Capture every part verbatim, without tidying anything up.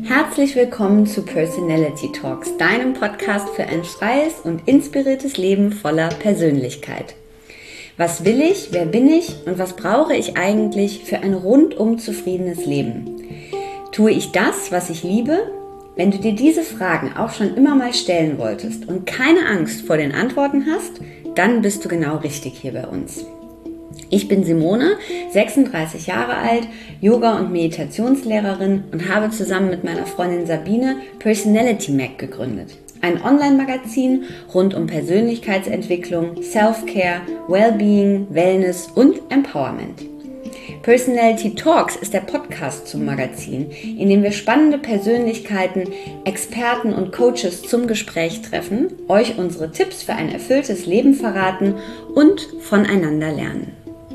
Herzlich willkommen zu Personality Talks, deinem Podcast für ein freies und inspiriertes Leben voller Persönlichkeit. Was will ich, wer bin ich und was brauche ich eigentlich für ein rundum zufriedenes Leben? Tue ich das, was ich liebe? Wenn du dir diese Fragen auch schon immer mal stellen wolltest und keine Angst vor den Antworten hast, dann bist du genau richtig hier bei uns. Ich bin Simone, sechsunddreißig Jahre alt, Yoga- und Meditationslehrerin und habe zusammen mit meiner Freundin Sabine Personality Mag gegründet. Ein Online-Magazin rund um Persönlichkeitsentwicklung, Self-Care, Wellbeing, Wellness und Empowerment. Personality Talks ist der Podcast zum Magazin, in dem wir spannende Persönlichkeiten, Experten und Coaches zum Gespräch treffen, euch unsere Tipps für ein erfülltes Leben verraten und voneinander lernen.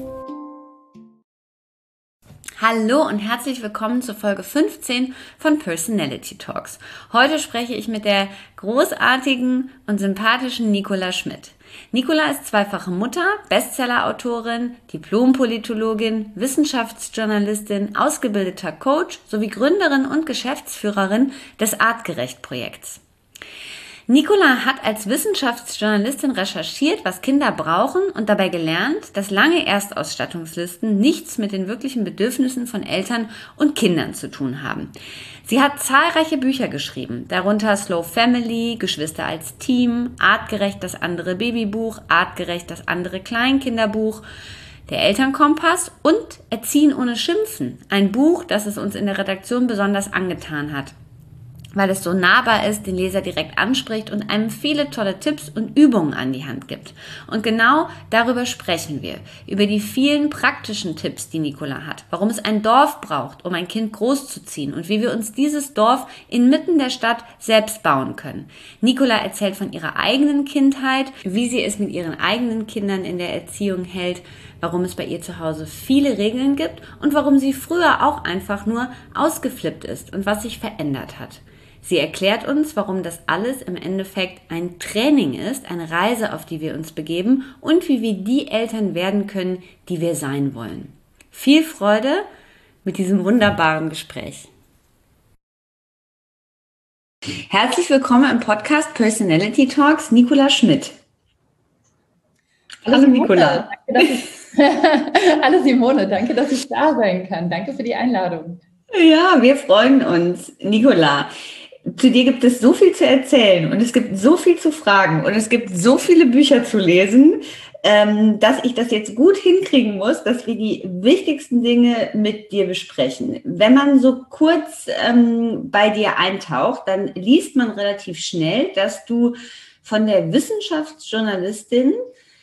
Hallo und herzlich willkommen zur Folge fünfzehn von Personality Talks. Heute spreche ich mit der großartigen und sympathischen Nicola Schmidt. Nicola ist zweifache Mutter, Bestseller-Autorin, Diplom-Politologin, Wissenschaftsjournalistin, ausgebildeter Coach sowie Gründerin und Geschäftsführerin des Artgerecht-Projekts. Nicola hat als Wissenschaftsjournalistin recherchiert, was Kinder brauchen und dabei gelernt, dass lange Erstausstattungslisten nichts mit den wirklichen Bedürfnissen von Eltern und Kindern zu tun haben. Sie hat zahlreiche Bücher geschrieben, darunter Slow Family, Geschwister als Team, Artgerecht das andere Babybuch, Artgerecht das andere Kleinkinderbuch, der Elternkompass und Erziehen ohne Schimpfen, ein Buch, das es uns in der Redaktion besonders angetan hat, weil es so nahbar ist, den Leser direkt anspricht und einem viele tolle Tipps und Übungen an die Hand gibt. Und genau darüber sprechen wir, über die vielen praktischen Tipps, die Nicola hat, warum es ein Dorf braucht, um ein Kind großzuziehen und wie wir uns dieses Dorf inmitten der Stadt selbst bauen können. Nicola erzählt von ihrer eigenen Kindheit, wie sie es mit ihren eigenen Kindern in der Erziehung hält, warum es bei ihr zu Hause viele Regeln gibt und warum sie früher auch einfach nur ausgeflippt ist und was sich verändert hat. Sie erklärt uns, warum das alles im Endeffekt ein Training ist, eine Reise, auf die wir uns begeben und wie wir die Eltern werden können, die wir sein wollen. Viel Freude mit diesem wunderbaren Gespräch. Herzlich willkommen im Podcast Personality Talks, Nicola Schmidt. Hallo, Hallo Nicola. Danke, dass ich, Hallo Simone, danke, dass ich da sein kann. Danke für die Einladung. Ja, wir freuen uns. Nicola, zu dir gibt es so viel zu erzählen und es gibt so viel zu fragen und es gibt so viele Bücher zu lesen, ähm, dass ich das jetzt gut hinkriegen muss, dass wir die wichtigsten Dinge mit dir besprechen. Wenn man so kurz ähm, bei dir eintaucht, dann liest man relativ schnell, dass du von der Wissenschaftsjournalistin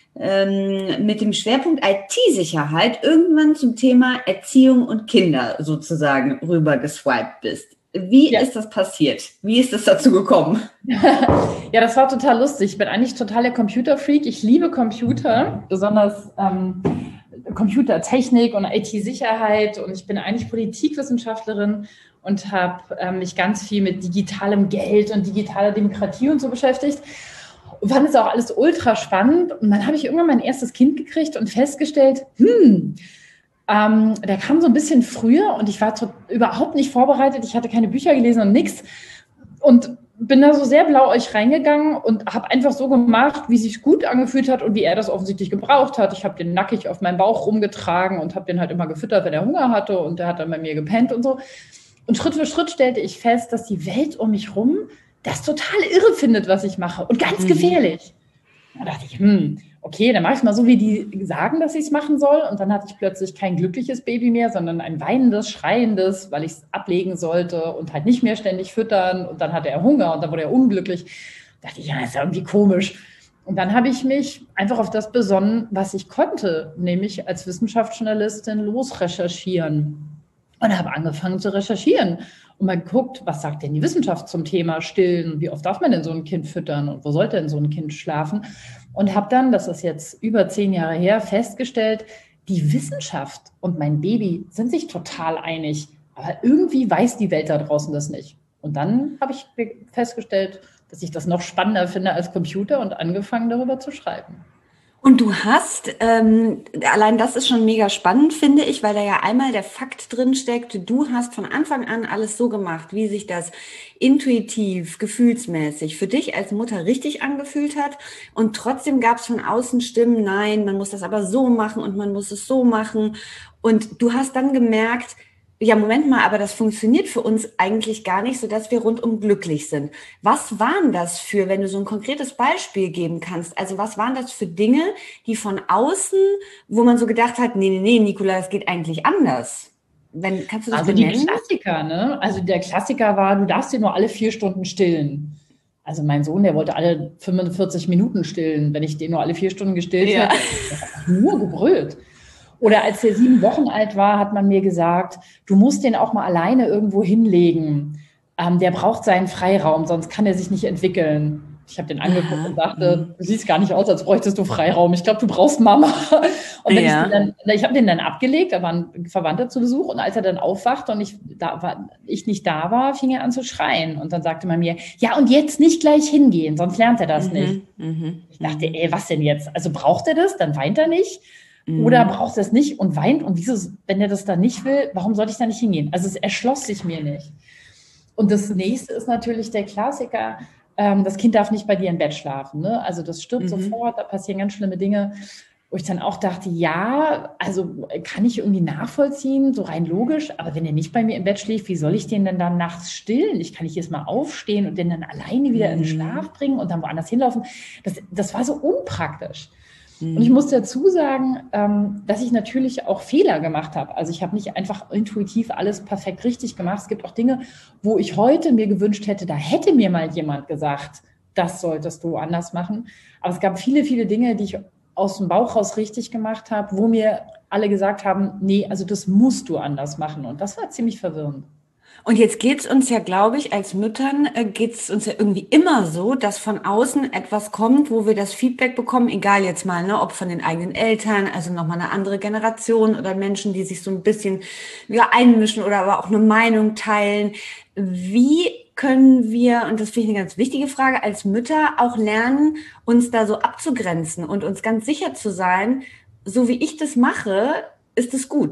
ähm, mit dem Schwerpunkt I T-Sicherheit irgendwann zum Thema Erziehung und Kinder sozusagen rüber geswiped bist. Wie ja. ist das passiert? Wie ist es dazu gekommen? Ja, das war total lustig. Ich bin eigentlich total der Computerfreak. Ich liebe Computer, besonders ähm, Computertechnik und I T-Sicherheit. Und ich bin eigentlich Politikwissenschaftlerin und habe ähm, mich ganz viel mit digitalem Geld und digitaler Demokratie und so beschäftigt. Und fand es auch alles ultra spannend. Und dann habe ich irgendwann mein erstes Kind gekriegt und festgestellt, hm, Ähm, der kam so ein bisschen früher und ich war tot, überhaupt nicht vorbereitet. Ich hatte keine Bücher gelesen und nichts und bin da so sehr blauäugig reingegangen und habe einfach so gemacht, wie es sich gut angefühlt hat und wie er das offensichtlich gebraucht hat. Ich habe den nackig auf meinem Bauch rumgetragen und habe den halt immer gefüttert, wenn er Hunger hatte und der hat dann bei mir gepennt und so. Und Schritt für Schritt stellte ich fest, dass die Welt um mich rum das total irre findet, was ich mache und ganz mhm. gefährlich. Da dachte ich, hm, okay, dann mache ich es mal so, wie die sagen, dass ich es machen soll. Und dann hatte ich plötzlich kein glückliches Baby mehr, sondern ein weinendes, schreiendes, weil ich es ablegen sollte und halt nicht mehr ständig füttern. Und dann hatte er Hunger und dann wurde er unglücklich. Da dachte ich, ja, das ist ja irgendwie komisch. Und dann habe ich mich einfach auf das besonnen, was ich konnte, nämlich als Wissenschaftsjournalistin losrecherchieren. Und habe angefangen zu recherchieren und mal geguckt, was sagt denn die Wissenschaft zum Thema Stillen? Wie oft darf man denn so ein Kind füttern und wo sollte denn so ein Kind schlafen? Und habe dann, das ist jetzt über zehn Jahre her, festgestellt, die Wissenschaft und mein Baby sind sich total einig, aber irgendwie weiß die Welt da draußen das nicht. Und dann habe ich festgestellt, dass ich das noch spannender finde als Computer und angefangen, darüber zu schreiben. Und du hast, ähm, allein das ist schon mega spannend, finde ich, weil da ja einmal der Fakt drin steckt, du hast von Anfang an alles so gemacht, wie sich das intuitiv, gefühlsmäßig für dich als Mutter richtig angefühlt hat. Und trotzdem gab es von außen Stimmen, nein, man muss das aber so machen und man muss es so machen. Und du hast dann gemerkt, ja, Moment mal, aber das funktioniert für uns eigentlich gar nicht, sodass wir rundum glücklich sind. Was waren das für, wenn du so ein konkretes Beispiel geben kannst? Also was waren das für Dinge, die von außen, wo man so gedacht hat, nee, nee, nee, Nicola, das geht eigentlich anders. Wenn, kannst du das Also die benennen? Klassiker, ne? Also der Klassiker war, du darfst dir nur alle vier Stunden stillen. Also mein Sohn, der wollte alle fünfundvierzig Minuten stillen. Wenn ich den nur alle vier Stunden gestillt Ja. hätte, der hat nur gebrüllt. Oder als der sieben Wochen alt war, hat man mir gesagt, du musst den auch mal alleine irgendwo hinlegen. Ähm, der braucht seinen Freiraum, sonst kann er sich nicht entwickeln. Ich habe den angeguckt und Aha. dachte, du siehst gar nicht aus, als bräuchtest du Freiraum. Ich glaube, du brauchst Mama. Und wenn ich den Ja. dann, ich habe den dann abgelegt, da war ein Verwandter zu Besuch und als er dann aufwachte und ich, da war, ich nicht da war, fing er an zu schreien. Und dann sagte man mir, ja, und jetzt nicht gleich hingehen, sonst lernt er das nicht. Mhm, mhm, Ich dachte, mhm, ey, was denn jetzt? Also braucht er das? Dann weint er nicht. Oder mhm. braucht er es nicht und weint? Und wieso, wenn er das dann nicht will, warum soll ich da nicht hingehen? Also es erschloss sich mir nicht. Und das nächste ist natürlich der Klassiker, ähm, das Kind darf nicht bei dir im Bett schlafen. Ne? Also das stirbt Mhm. sofort, da passieren ganz schlimme Dinge. Wo ich dann auch dachte, ja, also kann ich irgendwie nachvollziehen, so rein logisch, aber wenn er nicht bei mir im Bett schläft, wie soll ich den denn dann nachts stillen? Ich kann nicht jetzt mal aufstehen und den dann alleine wieder in den Schlaf bringen und dann woanders hinlaufen. Das, das war so unpraktisch. Und ich Mhm. muss dazu sagen, ähm, dass ich natürlich auch Fehler gemacht habe. Also ich habe nicht einfach intuitiv alles perfekt richtig gemacht. Es gibt auch Dinge, wo ich heute mir gewünscht hätte, da hätte mir mal jemand gesagt, das solltest du anders machen. Aber es gab viele, viele Dinge, die ich aus dem Bauch raus richtig gemacht habe, wo mir alle gesagt haben, nee, also das musst du anders machen. Und das war ziemlich verwirrend. Und jetzt geht's uns ja, glaube ich, als Müttern äh, geht's uns ja irgendwie immer so, dass von außen etwas kommt, wo wir das Feedback bekommen, egal jetzt mal, ne, ob von den eigenen Eltern, also nochmal eine andere Generation oder Menschen, die sich so ein bisschen ja, einmischen oder aber auch eine Meinung teilen. Wie können wir, und das finde ich eine ganz wichtige Frage, als Mütter auch lernen, uns da so abzugrenzen und uns ganz sicher zu sein, so wie ich das mache, ist es gut.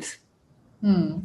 Hm.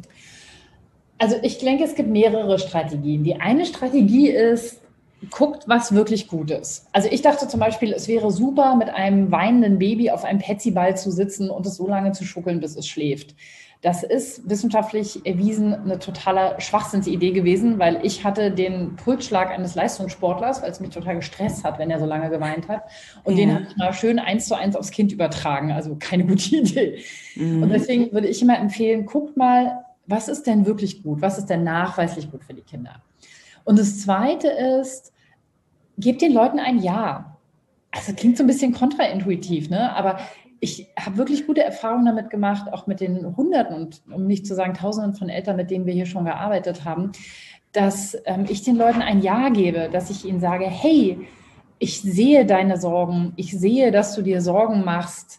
Also ich denke, es gibt mehrere Strategien. Die eine Strategie ist, guckt, was wirklich gut ist. Also ich dachte zum Beispiel, es wäre super, mit einem weinenden Baby auf einem Petsyball zu sitzen und es so lange zu schuckeln, bis es schläft. Das ist wissenschaftlich erwiesen eine totale Schwachsinnsidee gewesen, weil ich hatte den Pulsschlag eines Leistungssportlers, weil es mich total gestresst hat, wenn er so lange geweint hat. Und den habe Ja. ich mal schön eins zu eins aufs Kind übertragen. Also keine gute Idee. Und Mhm. deswegen würde ich immer empfehlen, guckt mal, was ist denn wirklich gut? Was ist denn nachweislich gut für die Kinder? Und das Zweite ist, gebt den Leuten ein Ja. Also klingt so ein bisschen kontraintuitiv, ne? Aber ich habe wirklich gute Erfahrungen damit gemacht, auch mit den Hunderten und um nicht zu sagen Tausenden von Eltern, mit denen wir hier schon gearbeitet haben, dass ähm, ich den Leuten ein Ja gebe, dass ich ihnen sage, hey, ich sehe deine Sorgen, ich sehe, dass du dir Sorgen machst,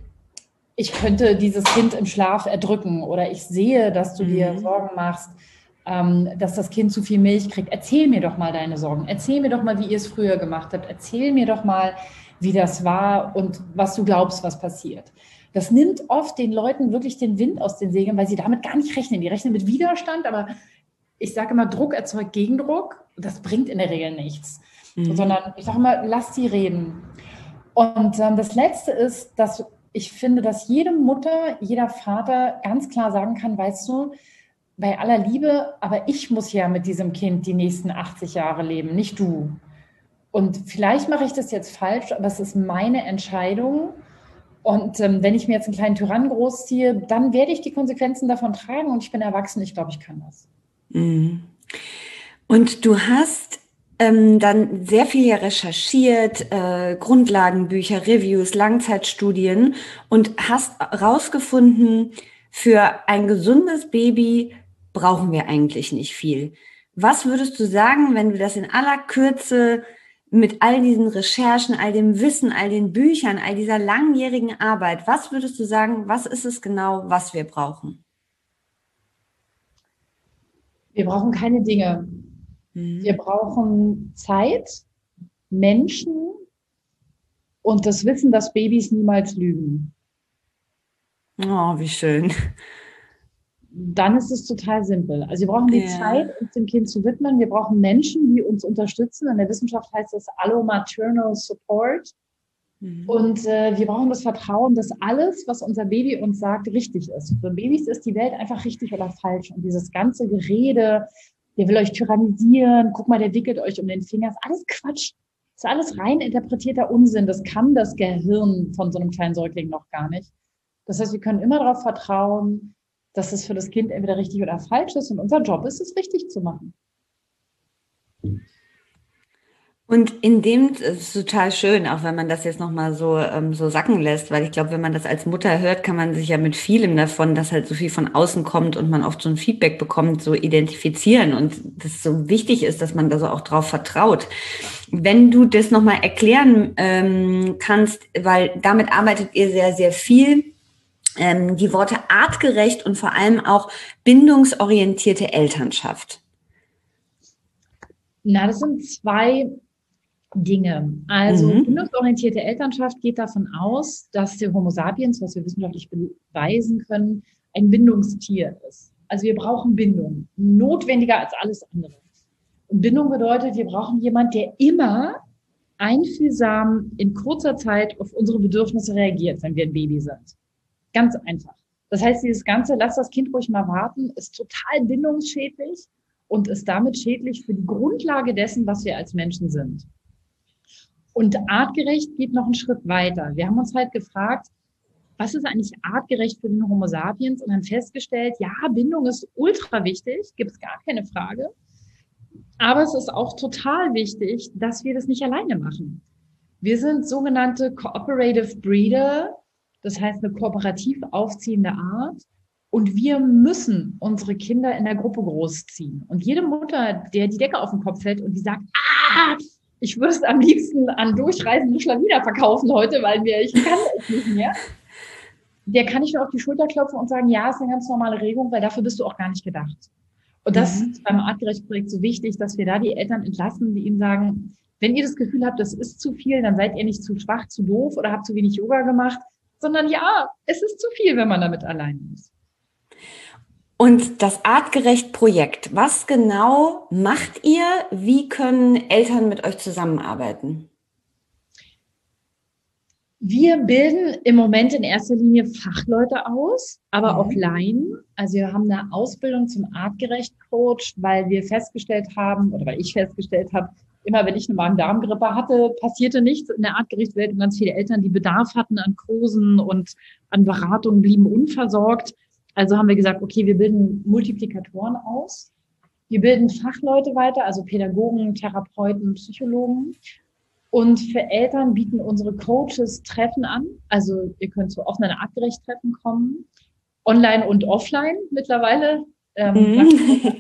ich könnte dieses Kind im Schlaf erdrücken oder ich sehe, dass du dir Mhm. Sorgen machst, ähm, dass das Kind zu viel Milch kriegt. Erzähl mir doch mal deine Sorgen. Erzähl mir doch mal, wie ihr es früher gemacht habt. Erzähl mir doch mal, wie das war und was du glaubst, was passiert. Das nimmt oft den Leuten wirklich den Wind aus den Segeln, weil sie damit gar nicht rechnen. Die rechnen mit Widerstand, aber ich sage immer, Druck erzeugt Gegendruck. Das bringt in der Regel nichts. Mhm. Sondern ich sage immer, lass sie reden. Und ähm, das Letzte ist, dass ich finde, dass jede Mutter, jeder Vater ganz klar sagen kann, weißt du, bei aller Liebe, aber ich muss ja mit diesem Kind die nächsten achtzig Jahre leben, nicht du. Und vielleicht mache ich das jetzt falsch, aber es ist meine Entscheidung. Und ähm, wenn ich mir jetzt einen kleinen Tyrannen großziehe, dann werde ich die Konsequenzen davon tragen und ich bin erwachsen, ich glaube, ich kann das. Mhm. Und du hast ähm, dann sehr viel ja recherchiert, äh, Grundlagenbücher, Reviews, Langzeitstudien und hast herausgefunden, für ein gesundes Baby brauchen wir eigentlich nicht viel. Was würdest du sagen, wenn du das in aller Kürze mit all diesen Recherchen, all dem Wissen, all den Büchern, all dieser langjährigen Arbeit, was würdest du sagen, was ist es genau, was wir brauchen? Wir brauchen keine Dinge. Wir Mhm. brauchen Zeit, Menschen und das Wissen, dass Babys niemals lügen. Oh, wie schön. Dann ist es total simpel. Also wir brauchen die Ja. Zeit, uns dem Kind zu widmen. Wir brauchen Menschen, die uns unterstützen. In der Wissenschaft heißt das Allomaternal Support. Mhm. Und äh, wir brauchen das Vertrauen, dass alles, was unser Baby uns sagt, richtig ist. Für Babys ist die Welt einfach richtig oder falsch. Und dieses ganze Gerede, der will euch tyrannisieren, guck mal, der wickelt euch um den Finger, ist alles Quatsch. Ist alles rein interpretierter Unsinn. Das kann das Gehirn von so einem kleinen Säugling noch gar nicht. Das heißt, wir können immer darauf vertrauen, dass es für das Kind entweder richtig oder falsch ist. Und unser Job ist es, richtig zu machen. Und in dem, das ist total schön, auch wenn man das jetzt nochmal so, ähm, so sacken lässt, weil ich glaube, wenn man das als Mutter hört, kann man sich ja mit vielem davon, dass halt so viel von außen kommt und man oft so ein Feedback bekommt, so identifizieren und das so wichtig ist, dass man da so auch drauf vertraut. Wenn du das nochmal erklären ähm, kannst, weil damit arbeitet ihr sehr, sehr viel, ähm, die Worte artgerecht und vor allem auch bindungsorientierte Elternschaft. Na, das sind zwei Dinge. Also Mhm. bindungsorientierte Elternschaft geht davon aus, dass der Homo sapiens, was wir wissenschaftlich beweisen können, ein Bindungstier ist. Also wir brauchen Bindung, notwendiger als alles andere. Und Bindung bedeutet, wir brauchen jemanden, der immer einfühlsam in kurzer Zeit auf unsere Bedürfnisse reagiert, wenn wir ein Baby sind. Ganz einfach. Das heißt, dieses ganze, lass das Kind ruhig mal warten, ist total bindungsschädlich und ist damit schädlich für die Grundlage dessen, was wir als Menschen sind. Und artgerecht geht noch einen Schritt weiter. Wir haben uns halt gefragt, was ist eigentlich artgerecht für den Homo sapiens? Und haben festgestellt, ja, Bindung ist ultra wichtig, gibt es gar keine Frage. Aber es ist auch total wichtig, dass wir das nicht alleine machen. Wir sind sogenannte Cooperative Breeder, das heißt eine kooperativ aufziehende Art. Und wir müssen unsere Kinder in der Gruppe großziehen. Und jede Mutter, der die Decke auf den Kopf fällt und die sagt, ah, ich würde es am liebsten an durchreisende Schlawiner verkaufen heute, weil wir, ich kann es nicht mehr. Der kann ich nur auf die Schulter klopfen und sagen, ja, ist eine ganz normale Regung, weil dafür bist du auch gar nicht gedacht. Und das mhm. ist beim Artgerecht-Projekt so wichtig, dass wir da die Eltern entlassen, die ihnen sagen, wenn ihr das Gefühl habt, das ist zu viel, dann seid ihr nicht zu schwach, zu doof oder habt zu wenig Yoga gemacht, sondern ja, es ist zu viel, wenn man damit allein ist. Und das Artgerecht-Projekt, was genau macht ihr? Wie können Eltern mit euch zusammenarbeiten? Wir bilden im Moment in erster Linie Fachleute aus, aber mhm. auch Laien. Also wir haben eine Ausbildung zum Artgerecht-Coach, weil wir festgestellt haben, oder weil ich festgestellt habe, immer wenn ich eine Magen-Darm-Grippe hatte, passierte nichts in der Artgerecht-Welt und ganz viele Eltern, die Bedarf hatten an Kursen und an Beratungen, blieben unversorgt. Also haben wir gesagt, okay, wir bilden Multiplikatoren aus. Wir bilden Fachleute weiter, also Pädagogen, Therapeuten, Psychologen. Und für Eltern bieten unsere Coaches Treffen an. Also ihr könnt zu offenen Artgerecht-Treffen kommen, online und offline mittlerweile. Ähm, mhm.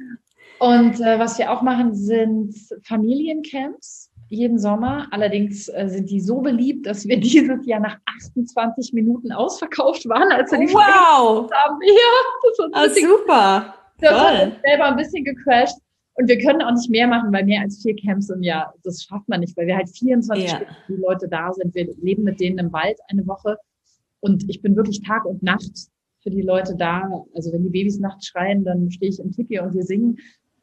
Und äh, was wir auch machen, sind Familiencamps jeden Sommer. Allerdings äh, sind die so beliebt, dass wir dieses Jahr nach achtundzwanzig Minuten ausverkauft waren, als wir die wow. haben. Ja, das war ah, super. Das hat uns selber ein bisschen gecrashed. Und wir können auch nicht mehr machen, weil mehr als vier Camps im Jahr, das schafft man nicht, weil wir halt vierundzwanzig ja. Stunden die Leute da sind. Wir leben mit denen im Wald eine Woche. Und ich bin wirklich Tag und Nacht für die Leute da. Also wenn die Babys nachts schreien, dann stehe ich im Tipi und wir singen.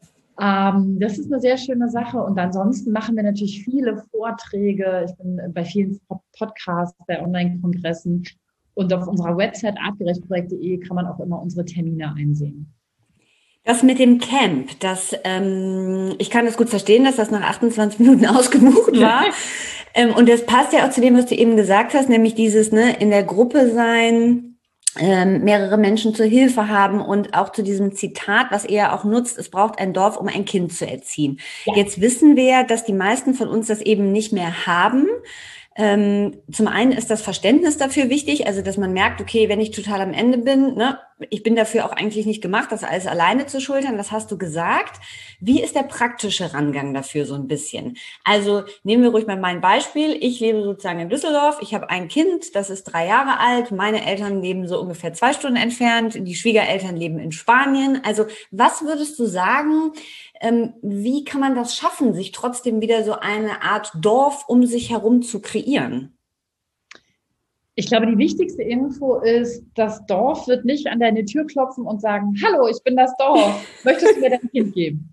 Ähm, das ist eine sehr schöne Sache. Und ansonsten machen wir natürlich viele Vorträge. Ich bin bei vielen Podcasts, bei Online-Kongressen. Und auf unserer Website artgerechtprojekt punkt de kann man auch immer unsere Termine einsehen. Das mit dem Camp, das, ähm, ich kann das gut verstehen, dass das nach achtundzwanzig Minuten ausgebucht war. ähm, und das passt ja auch zu dem, was du eben gesagt hast, nämlich dieses, ne, in der Gruppe sein, ähm, mehrere Menschen zur Hilfe haben und auch zu diesem Zitat, was ihr ja auch nutzt, es braucht ein Dorf, um ein Kind zu erziehen. Ja. Jetzt wissen wir ja, dass die meisten von uns das eben nicht mehr haben. Ähm, zum einen ist das Verständnis dafür wichtig, also dass man merkt, okay, wenn ich total am Ende bin, ne, ich bin dafür auch eigentlich nicht gemacht, das alles alleine zu schultern, das hast du gesagt. Wie ist der praktische Rangang dafür so ein bisschen? Also nehmen wir ruhig mal mein Beispiel. Ich lebe sozusagen in Düsseldorf, ich habe ein Kind, das ist drei Jahre alt, meine Eltern leben so ungefähr zwei Stunden entfernt, die Schwiegereltern leben in Spanien. Also was würdest du sagen, ähm, wie kann man das schaffen, sich trotzdem wieder so eine Art Dorf um sich herum zu kreieren? Ich glaube, die wichtigste Info ist, das Dorf wird nicht an deine Tür klopfen und sagen, hallo, ich bin das Dorf. Möchtest du mir dein Kind geben?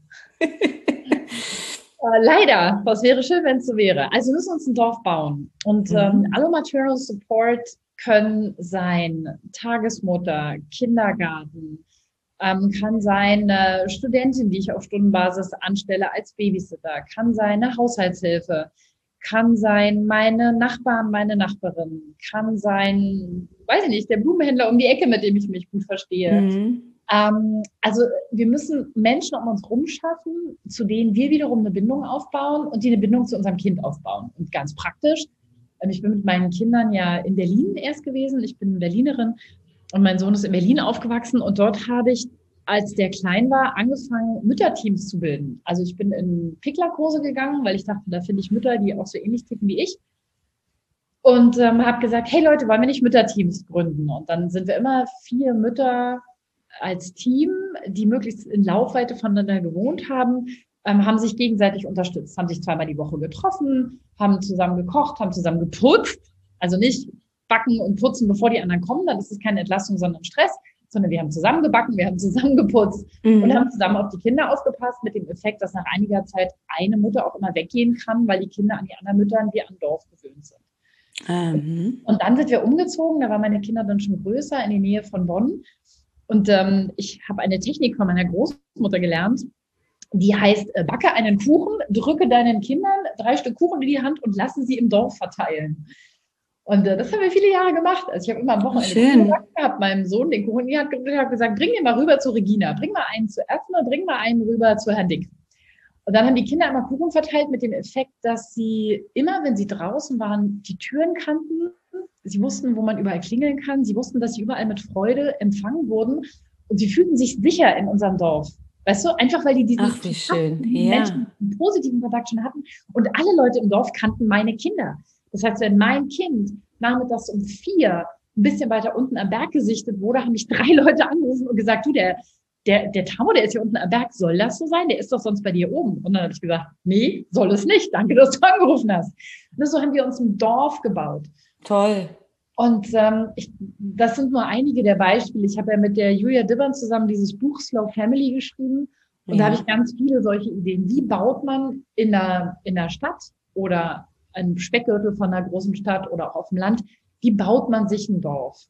Äh, leider, was wäre schön, wenn es so wäre. Also wir müssen uns ein Dorf bauen. Und ähm, Mhm. Allo-Maternal Support können sein Tagesmutter, Kindergarten, ähm, kann sein eine Studentin, die ich auf Stundenbasis anstelle als Babysitter, kann sein eine Haushaltshilfe, kann sein meine Nachbarn, meine Nachbarin, kann sein, weiß ich nicht, der Blumenhändler um die Ecke, mit dem ich mich gut verstehe. Mhm. Ähm, also wir müssen Menschen um uns rum schaffen, zu denen wir wiederum eine Bindung aufbauen und die eine Bindung zu unserem Kind aufbauen. Und ganz praktisch, ähm, ich bin mit meinen Kindern ja in Berlin erst gewesen. Ich bin Berlinerin und mein Sohn ist in Berlin aufgewachsen und dort habe ich, als der klein war, angefangen, Mütterteams zu bilden. Also ich bin in Picklerkurse gegangen, weil ich dachte, da finde ich Mütter, die auch so ähnlich ticken wie ich. Und ähm, habe gesagt, hey Leute, wollen wir nicht Mütterteams gründen? Und dann sind wir immer vier Mütter als Team, die möglichst in Laufweite voneinander gewohnt haben, ähm, haben sich gegenseitig unterstützt, haben sich zweimal die Woche getroffen, haben zusammen gekocht, haben zusammen geputzt. Also nicht backen und putzen, bevor die anderen kommen, dann ist es keine Entlastung, sondern Stress, sondern wir haben zusammen gebacken, wir haben zusammen geputzt Mhm. und haben zusammen auf die Kinder aufgepasst, mit dem Effekt, dass nach einiger Zeit eine Mutter auch immer weggehen kann, weil die Kinder an die anderen Mütter wie am Dorf gewöhnt sind. Mhm. Und dann sind wir umgezogen, da waren meine Kinder dann schon größer, in die Nähe von Bonn. Und ähm, ich habe eine Technik von meiner Großmutter gelernt, die heißt, äh, backe einen Kuchen, drücke deinen Kindern drei Stück Kuchen in die Hand und lasse sie im Dorf verteilen. Und äh, das haben wir viele Jahre gemacht. Also ich habe immer am Wochenende Kuchen Schön. gebacken, habe meinem Sohn den Kuchen in die Hand gedrückt und habe gesagt, bring den mal rüber zu Regina, bring mal einen zu Ethne, bring mal einen rüber zu Herrn Dick. Und dann haben die Kinder immer Kuchen verteilt mit dem Effekt, dass sie immer, wenn sie draußen waren, die Türen kannten. Sie wussten, wo man überall klingeln kann. Sie wussten, dass sie überall mit Freude empfangen wurden. Und sie fühlten sich sicher in unserem Dorf. Weißt du, einfach weil die diesen Ach, wie schön. Kontakt, diesen Ja. Menschen einen positiven Kontakt schon hatten. Und alle Leute im Dorf kannten meine Kinder. Das heißt, wenn mein Kind nachmittags um vier ein bisschen weiter unten am Berg gesichtet wurde, haben mich drei Leute angerufen und gesagt, du, der, der, der Tamo, der ist hier unten am Berg, soll das so sein? Der ist doch sonst bei dir oben. Und dann habe ich gesagt, nee, soll es nicht. Danke, dass du angerufen hast. Und so haben wir uns ein Dorf gebaut. Toll. Und ähm, ich, das sind nur einige der Beispiele. Ich habe ja mit der Julia Dibbern zusammen dieses Buch Slow Family geschrieben. Und Ja. da habe ich ganz viele solche Ideen. Wie baut man in der, in der Stadt oder einem Speckgürtel von einer großen Stadt oder auch auf dem Land, wie baut man sich ein Dorf?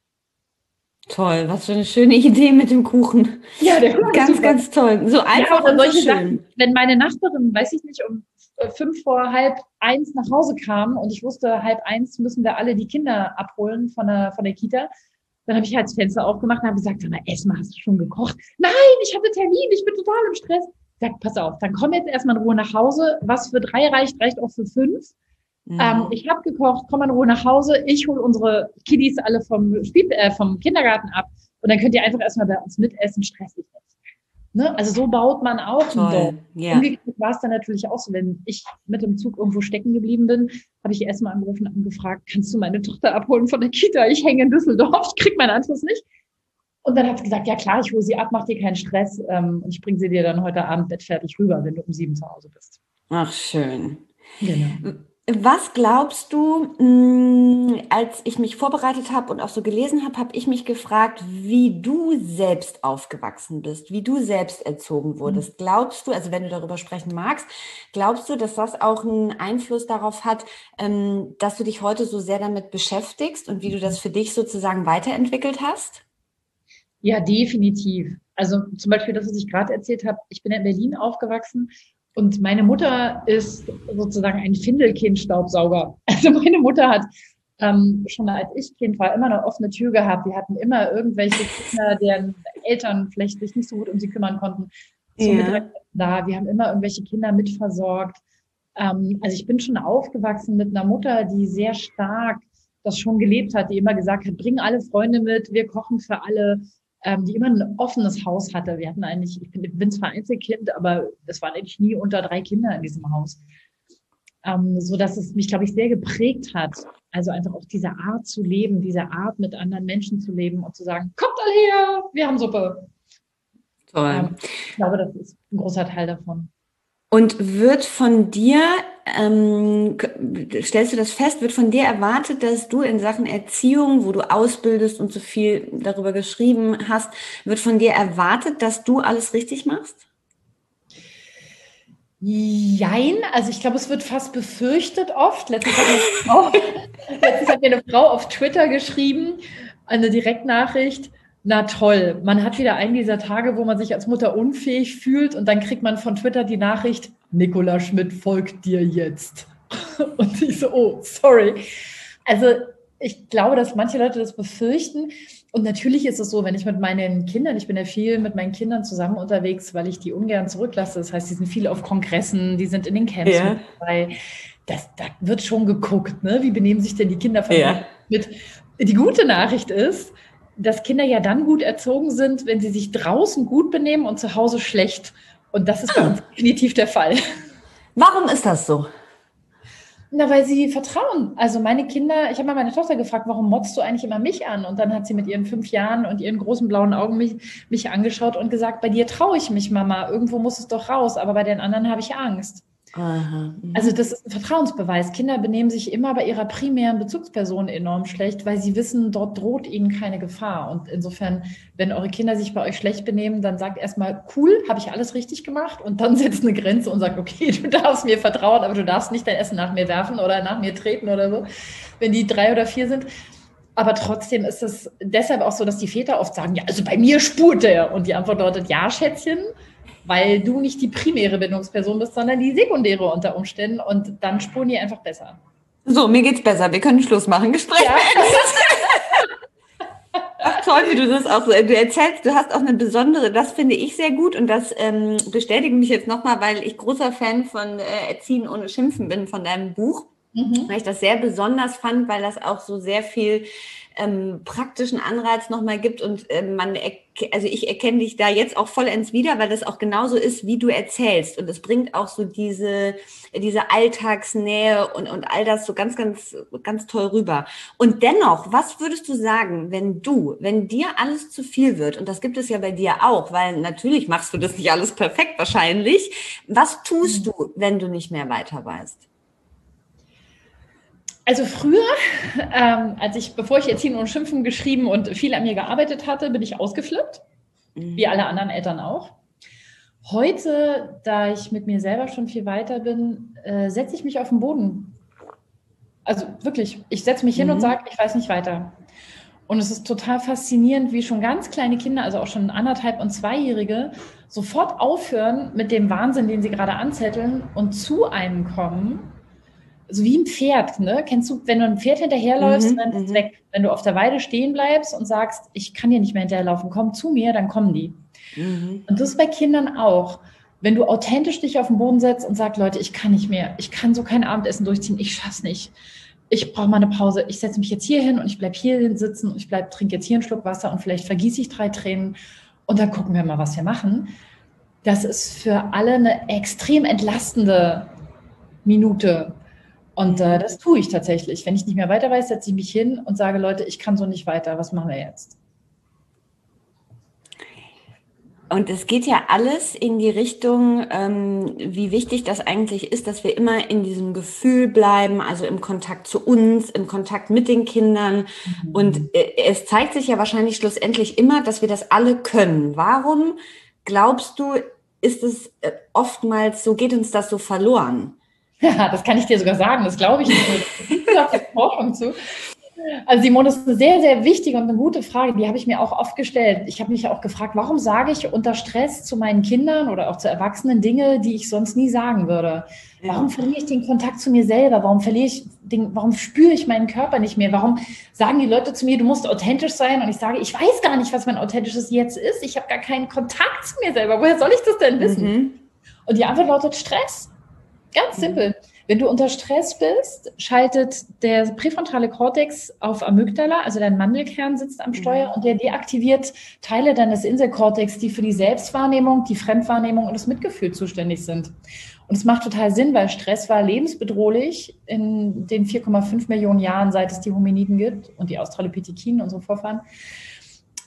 Toll, was für eine schöne Idee mit dem Kuchen. Ja, der Kuchen ist Ganz, super. ganz toll. So Ja, einfach oder und so solche schön. Sachen. Wenn meine Nachbarin, weiß ich nicht, um äh, fünf vor halb eins nach Hause kam und ich wusste, halb eins müssen wir alle die Kinder abholen von der, von der Kita, dann habe ich halt das Fenster aufgemacht und habe gesagt, sag mal, Esma, hast du schon gekocht? Nein, ich hatte Termin, ich bin total im Stress. Ich sag, pass auf, dann komm jetzt erstmal in Ruhe nach Hause. Was für drei reicht, reicht auch für fünf. Mhm. Ähm, ich habe gekocht, komm in Ruhe nach Hause. Ich hole unsere Kiddies alle vom, Spiel, äh, vom Kindergarten ab und dann könnt ihr einfach erstmal bei uns mitessen, stressig nicht. Ne? Also so baut man auch ein Dorf. Toll. Ja. Umgekehrt war es dann natürlich auch so, wenn ich mit dem Zug irgendwo stecken geblieben bin, habe ich erstmal angerufen und gefragt, kannst du meine Tochter abholen von der Kita? Ich hänge in Düsseldorf, ich krieg meinen Anschluss nicht. Und dann hat sie gesagt, ja klar, ich hole sie ab, mach dir keinen Stress ähm, und ich bringe sie dir dann heute Abend bettfertig rüber, wenn du um sieben zu Hause bist. Ach, schön. Genau. Was glaubst du, mh, als ich mich vorbereitet habe und auch so gelesen habe, habe ich mich gefragt, wie du selbst aufgewachsen bist, wie du selbst erzogen wurdest. Glaubst du, also wenn du darüber sprechen magst, glaubst du, dass das auch einen Einfluss darauf hat, ähm, dass du dich heute so sehr damit beschäftigst und wie du das für dich sozusagen weiterentwickelt hast? Ja, definitiv. Also zum Beispiel das, was ich gerade erzählt habe, ich bin in Berlin aufgewachsen und meine Mutter ist sozusagen ein Findelkind-Staubsauger. Also meine Mutter hat ähm, schon als ich Kind war immer eine offene Tür gehabt. Wir hatten immer irgendwelche Kinder, deren Eltern vielleicht sich nicht so gut um sie kümmern konnten, zum Ja. Mittagessen da. Wir haben immer irgendwelche Kinder mitversorgt. Ähm, also ich bin schon aufgewachsen mit einer Mutter, die sehr stark das schon gelebt hat, die immer gesagt hat, bring alle Freunde mit, wir kochen für alle, ähm, die immer ein offenes Haus hatte. Wir hatten eigentlich, ich bin, ich bin zwar Einzelkind, aber es waren eigentlich nie unter drei Kinder in diesem Haus. Ähm, so dass es mich, glaube ich, sehr geprägt hat. Also einfach auch diese Art zu leben, diese Art mit anderen Menschen zu leben und zu sagen, kommt alle her, wir haben Suppe. Toll. Ähm, ich glaube, das ist ein großer Teil davon. Und wird von dir, ähm, stellst du das fest, wird von dir erwartet, dass du in Sachen Erziehung, wo du ausbildest und so viel darüber geschrieben hast, wird von dir erwartet, dass du alles richtig machst? Jein, also ich glaube, es wird fast befürchtet oft. Letztens hat mir eine Frau, letztens hat mir eine Frau auf Twitter geschrieben, eine Direktnachricht. Na toll, man hat wieder einen dieser Tage, wo man sich als Mutter unfähig fühlt und dann kriegt man von Twitter die Nachricht, Nicola Schmidt folgt dir jetzt. Und ich so, oh, sorry. Also ich glaube, dass manche Leute das befürchten. Und natürlich ist es so, wenn ich mit meinen Kindern, ich bin ja viel mit meinen Kindern zusammen unterwegs, weil ich die ungern zurücklasse. Das heißt, die sind viel auf Kongressen, die sind in den Camps Ja. mit dabei. Das, da wird schon geguckt, ne? Wie benehmen sich denn die Kinder von Ja. mit. Die gute Nachricht ist, dass Kinder ja dann gut erzogen sind, wenn sie sich draußen gut benehmen und zu Hause schlecht. Und das ist bei uns definitiv der Fall. Warum ist das so? Na, weil sie vertrauen. Also meine Kinder, ich habe mal meine Tochter gefragt, warum motzt du eigentlich immer mich an? Und dann hat sie mit ihren fünf Jahren und ihren großen blauen Augen mich, mich angeschaut und gesagt, bei dir traue ich mich, Mama. Irgendwo muss es doch raus, aber bei den anderen habe ich Angst. Aha. Also das ist ein Vertrauensbeweis. Kinder benehmen sich immer bei ihrer primären Bezugsperson enorm schlecht, weil sie wissen, dort droht ihnen keine Gefahr. Und insofern, wenn eure Kinder sich bei euch schlecht benehmen, dann sagt erstmal, cool, habe ich alles richtig gemacht? Und dann setzt eine Grenze und sagt, okay, du darfst mir vertrauen, aber du darfst nicht dein Essen nach mir werfen oder nach mir treten oder so, wenn die drei oder vier sind. Aber trotzdem ist es deshalb auch so, dass die Väter oft sagen, ja, also bei mir spurt er. Und die Antwort lautet, ja, Schätzchen, weil du nicht die primäre Bindungsperson bist, sondern die sekundäre unter Umständen und dann spuren die einfach besser. So, mir geht's besser. Wir können Schluss machen. Gespräch Ja. Ach, toll, wie du das auch so, du erzählst, du hast auch eine besondere, das finde ich sehr gut und das ähm, bestätigt mich jetzt nochmal, weil ich großer Fan von äh, Erziehen ohne Schimpfen bin, von deinem Buch, mhm. weil ich das sehr besonders fand, weil das auch so sehr viel ähm, praktischen Anreiz nochmal gibt und äh, man, also ich erkenne dich da jetzt auch vollends wieder, weil das auch genauso ist, wie du erzählst und es bringt auch so diese, diese Alltagsnähe und, und all das so ganz, ganz, ganz toll rüber. Und dennoch, was würdest du sagen, wenn du, wenn dir alles zu viel wird, und das gibt es ja bei dir auch, weil natürlich machst du das nicht alles perfekt wahrscheinlich, was tust du, wenn du nicht mehr weiter weißt? Also früher, ähm, als ich, bevor ich Erziehen ohne Schimpfen geschrieben und viel an mir gearbeitet hatte, bin ich ausgeflippt, mhm. wie alle anderen Eltern auch. Heute, da ich mit mir selber schon viel weiter bin, äh, setze ich mich auf den Boden. Also wirklich, ich setze mich hin mhm. und sage, ich weiß nicht weiter. Und es ist total faszinierend, wie schon ganz kleine Kinder, also auch schon anderthalb- und zweijährige, sofort aufhören mit dem Wahnsinn, den sie gerade anzetteln und zu einem kommen. So wie ein Pferd, ne? Kennst du, wenn du ein Pferd hinterherläufst, mhm, dann ist es weg. Wenn du auf der Weide stehen bleibst und sagst, ich kann dir nicht mehr hinterherlaufen, komm zu mir, dann kommen die. Mhm. Und das ist bei Kindern auch. Wenn du authentisch dich auf den Boden setzt und sagst, Leute, ich kann nicht mehr, ich kann so kein Abendessen durchziehen, ich schaff's nicht. Ich brauche mal eine Pause, ich setze mich jetzt hier hin und ich bleib hier sitzen und ich bleib, trinke jetzt hier einen Schluck Wasser und vielleicht vergieße ich drei Tränen und dann gucken wir mal, was wir machen. Das ist für alle eine extrem entlastende Minute. Und äh, das tue ich tatsächlich. Wenn ich nicht mehr weiter weiß, setze ich mich hin und sage, Leute, ich kann so nicht weiter. Was machen wir jetzt? Und es geht ja alles in die Richtung, ähm, wie wichtig das eigentlich ist, dass wir immer in diesem Gefühl bleiben, also im Kontakt zu uns, im Kontakt mit den Kindern. Mhm. Und äh, es zeigt sich ja wahrscheinlich schlussendlich immer, dass wir das alle können. Warum glaubst du, ist es äh, oftmals so, geht uns das so verloren? Ja, das kann ich dir sogar sagen, das glaube ich nicht. Da gibt es Forschung zu. Also Simone, das ist eine sehr, sehr wichtige und eine gute Frage, die habe ich mir auch oft gestellt. Ich habe mich auch gefragt, warum sage ich unter Stress zu meinen Kindern oder auch zu Erwachsenen Dinge, die ich sonst nie sagen würde? Ja. Warum verliere ich den Kontakt zu mir selber? Warum verliere ich den, warum spüre ich meinen Körper nicht mehr? Warum sagen die Leute zu mir, du musst authentisch sein? Und ich sage, ich weiß gar nicht, was mein authentisches Jetzt ist. Ich habe gar keinen Kontakt zu mir selber. Woher soll ich das denn wissen? Mhm. Und die Antwort lautet Stress. Ganz simpel. Mhm. Wenn du unter Stress bist, schaltet der präfrontale Kortex auf Amygdala, also dein Mandelkern sitzt am Steuer, mhm. und der deaktiviert Teile deines Inselkortex, die für die Selbstwahrnehmung, die Fremdwahrnehmung und das Mitgefühl zuständig sind. Und es macht total Sinn, weil Stress war lebensbedrohlich in den vier Komma fünf Millionen Jahren, seit es die Hominiden gibt und die Australopithekinen, unsere Vorfahren.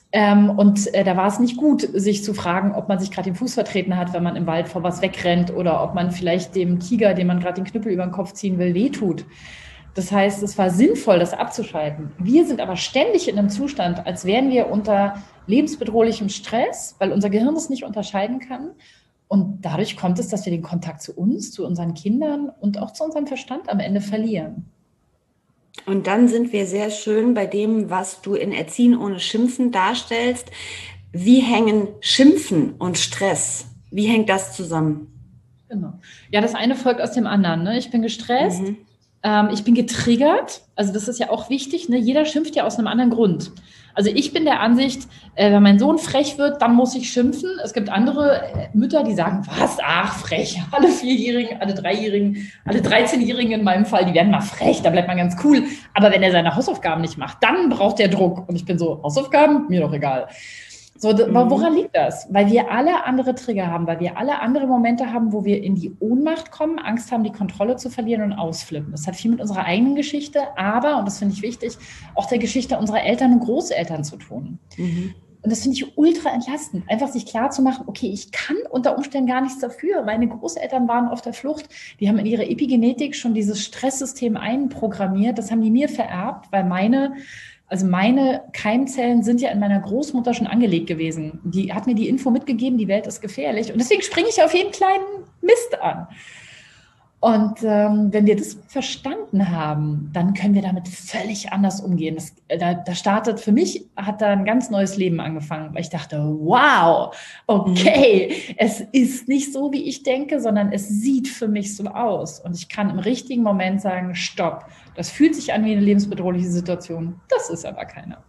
Ähm, und äh, da war es nicht gut, sich zu fragen, ob man sich gerade den Fuß vertreten hat, wenn man im Wald vor was wegrennt oder ob man vielleicht dem Tiger, dem man gerade den Knüppel über den Kopf ziehen will, wehtut. Das heißt, es war sinnvoll, das abzuschalten. Wir sind aber ständig in einem Zustand, als wären wir unter lebensbedrohlichem Stress, weil unser Gehirn es nicht unterscheiden kann. Und dadurch kommt es, dass wir den Kontakt zu uns, zu unseren Kindern und auch zu unserem Verstand am Ende verlieren. Und dann sind wir sehr schön bei dem, was du in Erziehen ohne Schimpfen darstellst. Wie hängen Schimpfen und Stress? Wie hängt das zusammen? Genau. Ja, das eine folgt aus dem anderen. Ne? Ich bin gestresst, mhm. ähm, ich bin getriggert. Also das ist ja auch wichtig. Ne? Jeder schimpft ja aus einem anderen Grund. Also ich bin der Ansicht, äh, wenn mein Sohn frech wird, dann muss ich schimpfen. Es gibt andere äh, Mütter, die sagen, was, ach frech, alle Vierjährigen, alle Dreijährigen, alle dreizehnjährigen in meinem Fall, die werden mal frech, da bleibt man ganz cool. Aber wenn er seine Hausaufgaben nicht macht, dann braucht er Druck. Und ich bin so, Hausaufgaben? Mir doch egal. So, woran liegt das? Weil wir alle andere Trigger haben, weil wir alle andere Momente haben, wo wir in die Ohnmacht kommen, Angst haben, die Kontrolle zu verlieren und ausflippen. Das hat viel mit unserer eigenen Geschichte, aber, und das finde ich wichtig, auch der Geschichte unserer Eltern und Großeltern zu tun. Mhm. Und das finde ich ultra entlastend, einfach sich klar zu machen, okay, ich kann unter Umständen gar nichts dafür. Meine Großeltern waren auf der Flucht, die haben in ihrer Epigenetik schon dieses Stresssystem einprogrammiert, das haben die mir vererbt, weil meine Also meine Keimzellen sind ja in meiner Großmutter schon angelegt gewesen. Die hat mir die Info mitgegeben, die Welt ist gefährlich. Und deswegen springe ich auf jeden kleinen Mist an. Und ähm, wenn wir das verstanden haben, dann können wir damit völlig anders umgehen. Das, da, da startet, für mich hat da ein ganz neues Leben angefangen, weil ich dachte, wow, okay, mhm. es ist nicht so, wie ich denke, sondern es sieht für mich so aus. Und ich kann im richtigen Moment sagen, stopp, das fühlt sich an wie eine lebensbedrohliche Situation. Das ist aber keine.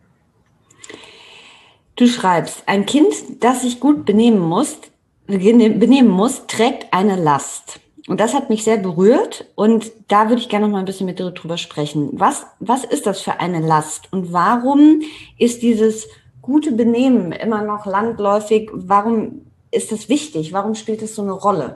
Du schreibst, ein Kind, das sich gut benehmen muss, benehmen muss, trägt eine Last. Und das hat mich sehr berührt und da würde ich gerne noch mal ein bisschen mit dir drüber sprechen. Was, was ist das für eine Last und warum ist dieses gute Benehmen immer noch landläufig? Warum ist das wichtig? Warum spielt es so eine Rolle?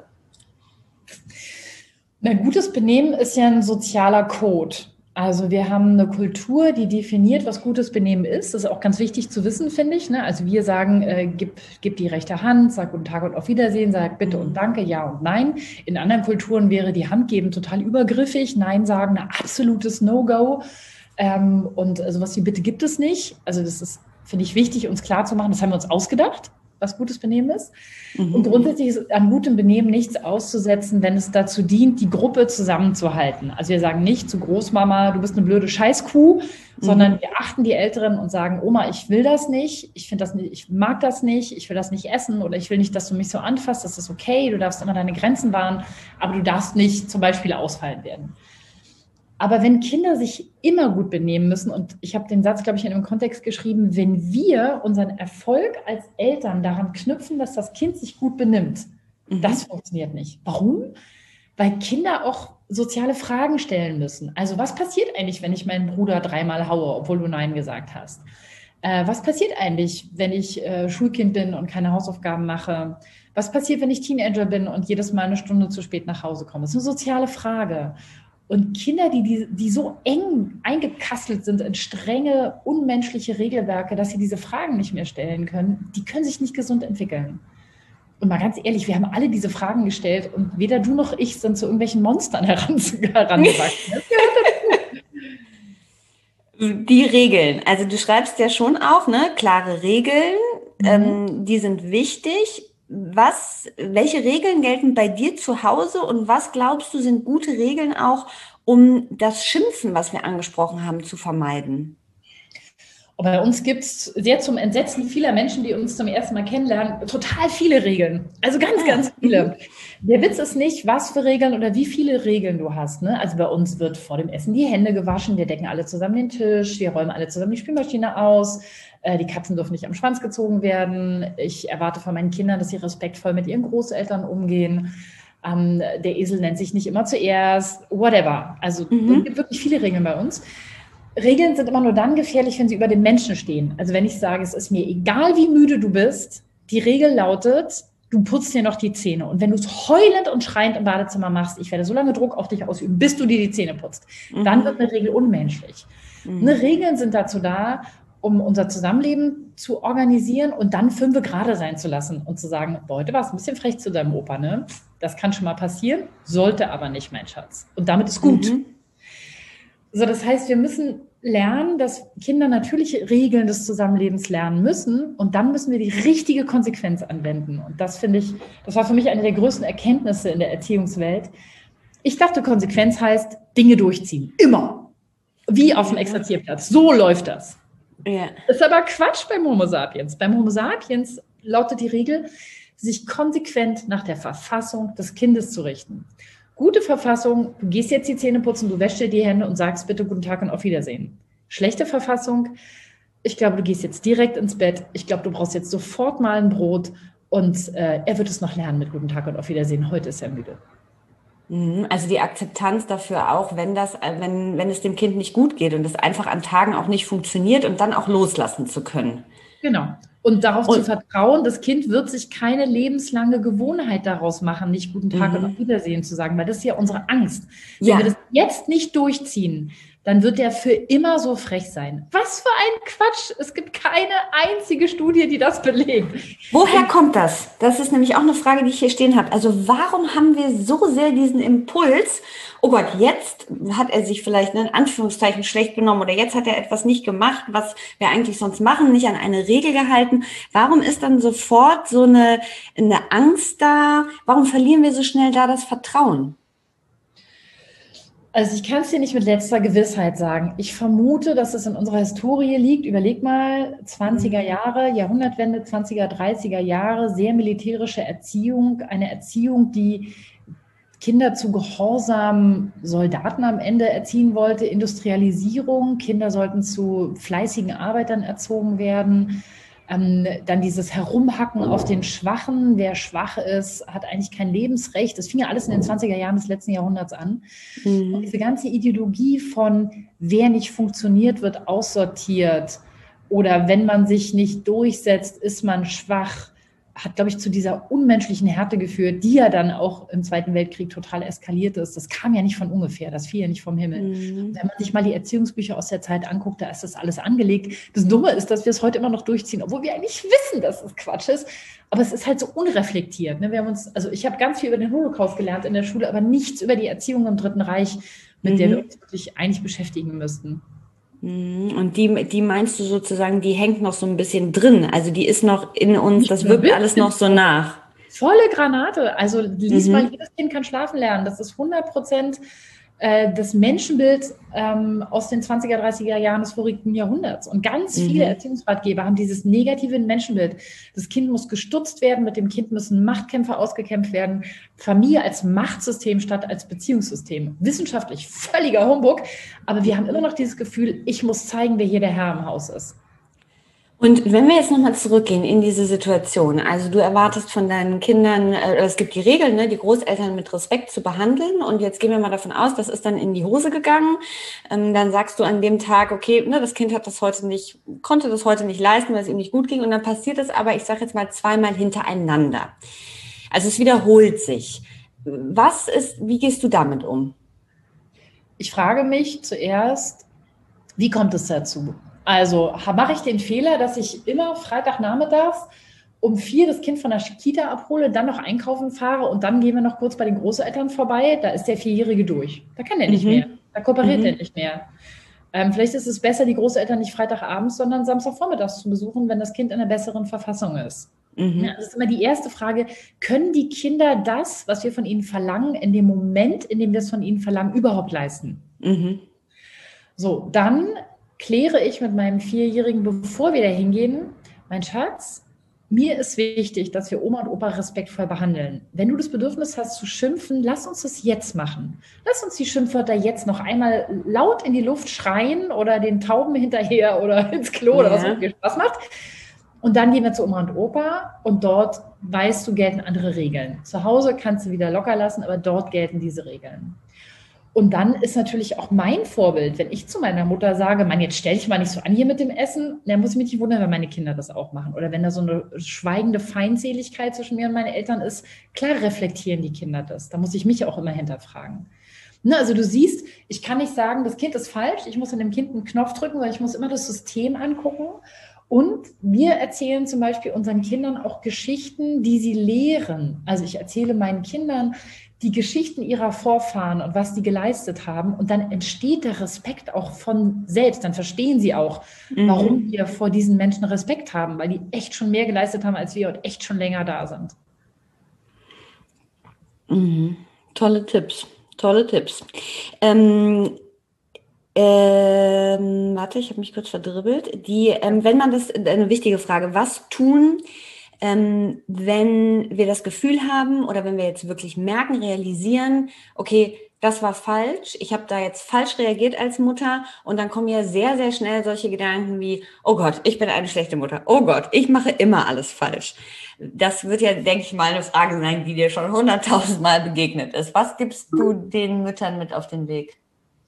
Na, gutes Benehmen ist ja ein sozialer Code. Also wir haben eine Kultur, die definiert, was gutes Benehmen ist. Das ist auch ganz wichtig zu wissen, finde ich. Ne? Also wir sagen, äh, gib, gib die rechte Hand, sag guten Tag und auf Wiedersehen, sag bitte und danke, ja und nein. In anderen Kulturen wäre die Hand geben total übergriffig, Nein sagen ein absolutes No-Go. Ähm, und sowas wie bitte gibt es nicht. Also das ist, finde ich, wichtig, uns klarzumachen, das haben wir uns ausgedacht, was gutes Benehmen ist. Mhm. Und grundsätzlich ist an gutem Benehmen nichts auszusetzen, wenn es dazu dient, die Gruppe zusammenzuhalten. Also wir sagen nicht zu Großmama, du bist eine blöde Scheißkuh, mhm. sondern wir achten die Älteren und sagen, Oma, ich will das nicht, ich finde das nicht, ich mag das nicht, ich will das nicht essen oder ich will nicht, dass du mich so anfasst, das ist okay, du darfst immer deine Grenzen wahren, aber du darfst nicht zum Beispiel ausfallen werden. Aber wenn Kinder sich immer gut benehmen müssen, und ich habe den Satz, glaube ich, in einem Kontext geschrieben, wenn wir unseren Erfolg als Eltern daran knüpfen, dass das Kind sich gut benimmt, mhm. das funktioniert nicht. Warum? Weil Kinder auch soziale Fragen stellen müssen. Also was passiert eigentlich, wenn ich meinen Bruder dreimal haue, obwohl du Nein gesagt hast? Äh, was passiert eigentlich, wenn ich äh, Schulkind bin und keine Hausaufgaben mache? Was passiert, wenn ich Teenager bin und jedes Mal eine Stunde zu spät nach Hause komme? Das ist eine soziale Frage. Und Kinder, die, die, die so eng eingekastelt sind in strenge, unmenschliche Regelwerke, dass sie diese Fragen nicht mehr stellen können, die können sich nicht gesund entwickeln. Und mal ganz ehrlich, wir haben alle diese Fragen gestellt und weder du noch ich sind zu irgendwelchen Monstern herangewachsen. Die Regeln, also du schreibst ja schon auch, ne, klare Regeln, mhm. ähm, die sind wichtig. Was, welche Regeln gelten bei dir zu Hause und was glaubst du sind gute Regeln auch, um das Schimpfen, was wir angesprochen haben, zu vermeiden? Und bei uns gibt es sehr zum Entsetzen vieler Menschen, die uns zum ersten Mal kennenlernen, total viele Regeln. Also ganz, ja. ganz viele. Der Witz ist nicht, was für Regeln oder wie viele Regeln du hast. Ne? Also bei uns wird vor dem Essen die Hände gewaschen, wir decken alle zusammen den Tisch, wir räumen alle zusammen die Spülmaschine aus. Die Katzen dürfen nicht am Schwanz gezogen werden. Ich erwarte von meinen Kindern, dass sie respektvoll mit ihren Großeltern umgehen. Ähm, der Esel nennt sich nicht immer zuerst, whatever. Also mhm. es gibt wirklich viele Regeln bei uns. Regeln sind immer nur dann gefährlich, wenn sie über den Menschen stehen. Also wenn ich sage, es ist mir egal, wie müde du bist, die Regel lautet, du putzt dir noch die Zähne. Und wenn du es heulend und schreiend im Badezimmer machst, ich werde so lange Druck auf dich ausüben, bis du dir die Zähne putzt. Mhm. Dann wird eine Regel unmenschlich. Mhm. Ne, Regeln sind dazu da, um unser Zusammenleben zu organisieren und dann fünfe gerade sein zu lassen und zu sagen, boah, heute war es ein bisschen frech zu deinem Opa, ne? Das kann schon mal passieren, sollte aber nicht, mein Schatz. Und damit ist gut. Mhm. So, das heißt, wir müssen lernen, dass Kinder natürliche Regeln des Zusammenlebens lernen müssen und dann müssen wir die richtige Konsequenz anwenden. Und das finde ich, das war für mich eine der größten Erkenntnisse in der Erziehungswelt. Ich dachte, Konsequenz heißt, Dinge durchziehen. Immer. Wie auf dem Exerzierplatz. So läuft das. Ja. Das ist aber Quatsch beim Homo sapiens. Beim Homo sapiens lautet die Regel, sich konsequent nach der Verfassung des Kindes zu richten. Gute Verfassung, du gehst jetzt die Zähne putzen, du wäschst dir die Hände und sagst bitte guten Tag und auf Wiedersehen. Schlechte Verfassung, ich glaube, du gehst jetzt direkt ins Bett, ich glaube, du brauchst jetzt sofort mal ein Brot und äh, er wird es noch lernen mit guten Tag und auf Wiedersehen, heute ist er müde. Also die Akzeptanz dafür auch, wenn das, wenn, wenn es dem Kind nicht gut geht und es einfach an Tagen auch nicht funktioniert und dann auch loslassen zu können. Genau. Und darauf und, zu vertrauen, das Kind wird sich keine lebenslange Gewohnheit daraus machen, nicht guten Tag mhm. und auf Wiedersehen zu sagen, weil das ist ja unsere Angst. Wenn ja. wir das jetzt nicht durchziehen, dann wird der für immer so frech sein. Was für ein Quatsch! Es gibt keine einzige Studie, die das belegt. Woher kommt das? Das ist nämlich auch eine Frage, die ich hier stehen habe. Also warum haben wir so sehr diesen Impuls, oh Gott, jetzt hat er sich vielleicht in Anführungszeichen schlecht benommen oder jetzt hat er etwas nicht gemacht, was wir eigentlich sonst machen, nicht an eine Regel gehalten. Warum ist dann sofort so eine, eine Angst da? Warum verlieren wir so schnell da das Vertrauen? Also ich kann es dir nicht mit letzter Gewissheit sagen. Ich vermute, dass es in unserer Historie liegt. Überleg mal, zwanziger Jahre, Jahrhundertwende, zwanziger, dreißiger Jahre, sehr militärische Erziehung, eine Erziehung, die Kinder zu gehorsamen Soldaten am Ende erziehen wollte, Industrialisierung, Kinder sollten zu fleißigen Arbeitern erzogen werden. Ähm, dann dieses Herumhacken auf den Schwachen. Wer schwach ist, hat eigentlich kein Lebensrecht. Das fing ja alles in den zwanziger Jahren des letzten Jahrhunderts an. Mhm. Und diese ganze Ideologie von, wer nicht funktioniert, wird aussortiert. Oder wenn man sich nicht durchsetzt, ist man schwach, hat, glaube ich, zu dieser unmenschlichen Härte geführt, die ja dann auch im Zweiten Weltkrieg total eskaliert ist. Das kam ja nicht von ungefähr, das fiel ja nicht vom Himmel. Mhm. Wenn man sich mal die Erziehungsbücher aus der Zeit anguckt, da ist das alles angelegt. Das Dumme ist, dass wir es heute immer noch durchziehen, obwohl wir eigentlich wissen, dass es Quatsch ist. Aber es ist halt so unreflektiert. Ne? Wir haben uns, also ich habe ganz viel über den Holocaust gelernt in der Schule, aber nichts über die Erziehung im Dritten Reich, mit mhm. der wir uns wirklich eigentlich beschäftigen müssten. Und die, die meinst du sozusagen, die hängt noch so ein bisschen drin, also die ist noch in uns, das wirkt alles noch so nach. Volle Granate, also lies mhm. mal, jedes Kind kann schlafen lernen, das ist hundert Prozent äh, das Menschenbild ähm, aus den zwanziger, dreißiger Jahren des vorigen Jahrhunderts. Und ganz viele mhm. Erziehungsratgeber haben dieses negative Menschenbild. Das Kind muss gestutzt werden, mit dem Kind müssen Machtkämpfe ausgekämpft werden, Familie als Machtsystem statt als Beziehungssystem. Wissenschaftlich völliger Humbug, aber wir haben immer noch dieses Gefühl, ich muss zeigen, wer hier der Herr im Haus ist. Und wenn wir jetzt nochmal zurückgehen in diese Situation, also du erwartest von deinen Kindern, äh, es gibt die Regeln, ne, die Großeltern mit Respekt zu behandeln, und jetzt gehen wir mal davon aus, das ist dann in die Hose gegangen, ähm, dann sagst du an dem Tag, okay, ne, das Kind hat das heute nicht, konnte das heute nicht leisten, weil es ihm nicht gut ging, und dann passiert es aber, ich sage jetzt mal zweimal hintereinander. Also es wiederholt sich. Was ist, wie gehst du damit um? Ich frage mich zuerst, wie kommt es dazu? Also mache ich den Fehler, dass ich immer Freitagnachmittags um vier das Kind von der Kita abhole, dann noch einkaufen fahre und dann gehen wir noch kurz bei den Großeltern vorbei. Da ist der Vierjährige durch. Da kann der nicht mhm. mehr. Da kooperiert mhm. er nicht mehr. Ähm, vielleicht ist es besser, die Großeltern nicht Freitagabends, sondern Samstagvormittags zu besuchen, wenn das Kind in einer besseren Verfassung ist. Mhm. Ja, das ist immer die erste Frage. Können die Kinder das, was wir von ihnen verlangen, in dem Moment, in dem wir es von ihnen verlangen, überhaupt leisten? Mhm. So, dann kläre ich mit meinem Vierjährigen, bevor wir da hingehen, mein Schatz, mir ist wichtig, dass wir Oma und Opa respektvoll behandeln. Wenn du das Bedürfnis hast zu schimpfen, lass uns das jetzt machen. Lass uns die Schimpfwörter jetzt noch einmal laut in die Luft schreien oder den Tauben hinterher oder ins Klo ja. oder was auch viel Spaß macht. Und dann gehen wir zu Oma und Opa und dort, weißt du, gelten andere Regeln. Zu Hause kannst du wieder locker lassen, aber dort gelten diese Regeln. Und dann ist natürlich auch mein Vorbild, wenn ich zu meiner Mutter sage, Mann, jetzt stell dich mal nicht so an hier mit dem Essen, dann muss ich mich nicht wundern, wenn meine Kinder das auch machen. Oder wenn da so eine schweigende Feindseligkeit zwischen mir und meinen Eltern ist, klar reflektieren die Kinder das. Da muss ich mich auch immer hinterfragen. Ne, also du siehst, ich kann nicht sagen, das Kind ist falsch, ich muss in dem Kind einen Knopf drücken, weil ich muss immer das System angucken. Und wir erzählen zum Beispiel unseren Kindern auch Geschichten, die sie lehren. Also ich erzähle meinen Kindern die Geschichten ihrer Vorfahren und was die geleistet haben. Und dann entsteht der Respekt auch von selbst. Dann verstehen sie auch, Mhm. warum wir vor diesen Menschen Respekt haben, weil die echt schon mehr geleistet haben als wir und echt schon länger da sind. Mhm. Tolle Tipps, tolle Tipps. Ähm, ähm, warte, ich habe mich kurz verdribbelt. Die, ähm, wenn man das, eine wichtige Frage, was tun, ähm, wenn wir das Gefühl haben oder wenn wir jetzt wirklich merken, realisieren, okay, das war falsch, ich habe da jetzt falsch reagiert als Mutter und dann kommen ja sehr, sehr schnell solche Gedanken wie, oh Gott, ich bin eine schlechte Mutter, oh Gott, ich mache immer alles falsch. Das wird ja, denke ich mal, eine Frage sein, die dir schon hunderttausendmal begegnet ist. Was gibst du den Müttern mit auf den Weg?